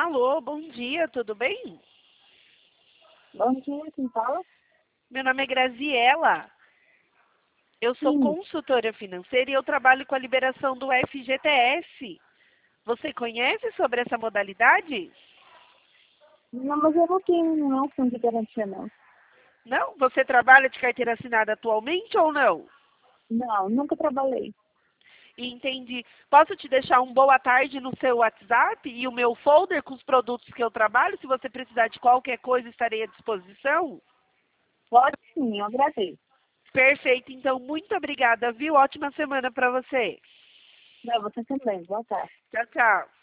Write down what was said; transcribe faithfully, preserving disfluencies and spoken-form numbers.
Alô, bom dia, tudo bem? Bom dia, quem fala? Meu nome é Graziela. Eu sou Sim. consultora financeira e eu trabalho com a liberação do F G T S. Você conhece sobre essa modalidade? Não, mas eu não tenho nenhum fundo de garantia, não. Não? Você trabalha de carteira assinada atualmente ou não? Não, nunca trabalhei. Entendi. Posso te deixar um boa tarde no seu WhatsApp e o meu folder com os produtos que eu trabalho? Se você precisar de qualquer coisa, estarei à disposição. Pode sim, eu agradeço. Perfeito, então muito obrigada, viu? Ótima semana para você. Para você também. Boa tarde. Tchau, tchau.